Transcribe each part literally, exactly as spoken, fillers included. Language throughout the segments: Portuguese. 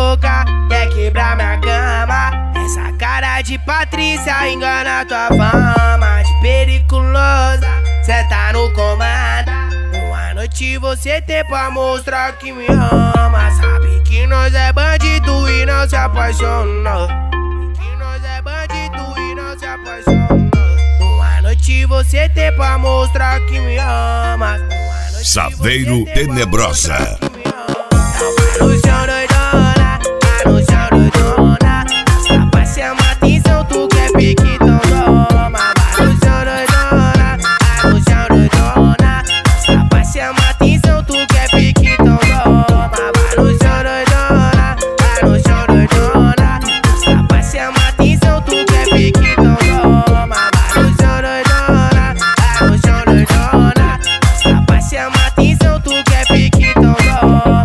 louca, quer quebrar minha cama. Essa cara de Patrícia engana tua fama de periculosa, cê tá no comando. Uma noite você tem pra mostrar que me ama. Sabe que nós é bandido e não se apaixona. Que nós é bandido e não se apaixona. Uma noite você tem pra mostrar que me ama. Saveiro Tenebrosa. Tá no chão doidona, tá no chão doidona. Sapa chama atenção, tu quer pique, então toma. Vai no chão doidona, tá no chão doidona. Sapa chama atenção, tu quer pique, então toma. Vai no chão doidona, tá no chão doidona. Sapa chama atenção, tu quer pique, então toma. Vai no chão doidona, tá no chão doidona. Sapa chama atenção, tu quer pique, então toma.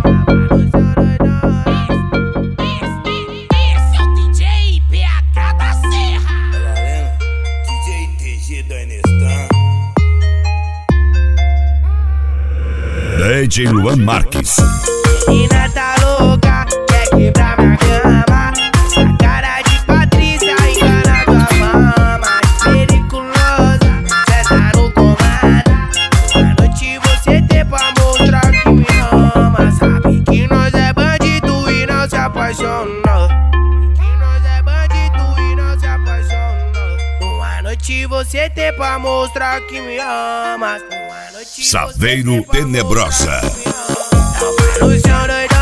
D J Luan Marques. Menina tá louca, quer quebrar minha cama. Essa cara de Patrícia engana tua fama de periculosa, cê tá no comando. Uma noite você tem pra mostrar que me ama. Sabe que nós é bandido e não se apaixona. Que nós é bandido e não se apaixona. Uma noite você tem pra mostrar que me ama. Saveiro Tenebrosa. Tá no chão doidona.